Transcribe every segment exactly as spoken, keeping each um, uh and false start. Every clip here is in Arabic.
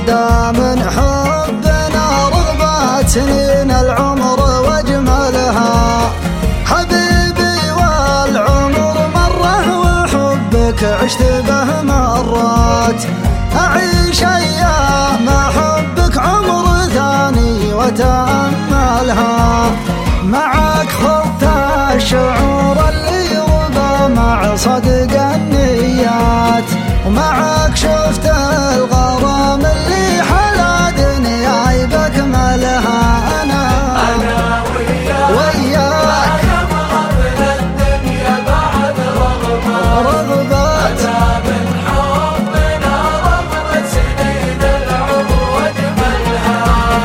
بدا من حبنا رغبات سنين العمر واجملها. حبيبي والعمر مره وحبك عشت به مرات، أعيش أيام حبك عمر ثاني وتأملها. معك خضت الشعور اللي يرضى مع صدق النيات، ومعك شفت الغرام اللي حلا دنياي بكملها. أنا أنا وياك وياك أنا مغرب الدنيا بعد رغبات، رغبات أتى من حبنا رغبة سنين العمر واجملها.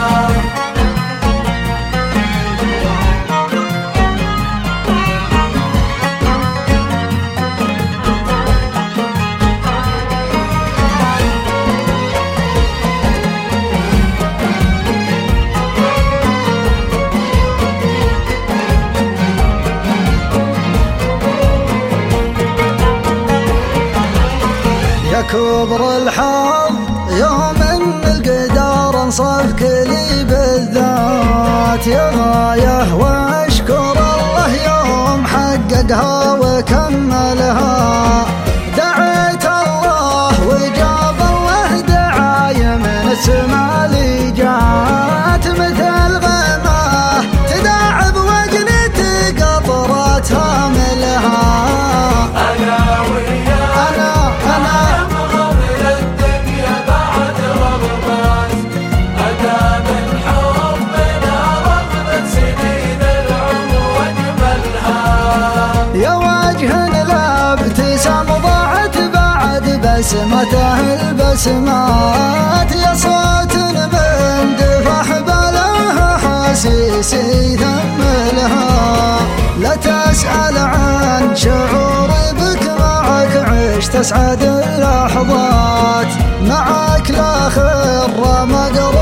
يا كبر الحظ يوم ان القدر انصفك لي بالذات، يا غايه واشكر الله يوم حققها وكملها. دعيت الله وجاب الله دعاية من السما لي جات، مثل غماه تداعب وجنت قطراتها ملها. أنا وياك أنا أنا مغرب الدنيا بعد رغبات، أتى من حبنا رغبة سنين العمر واجملها. يا وجه الابتسام ضاعت بعد بسمته البسمات، يا صوت من دفح بلها حسيسي ثملها. لا تسأل عن شعوري بك معك عشت أسعد اللحظات، معك لا خر مقر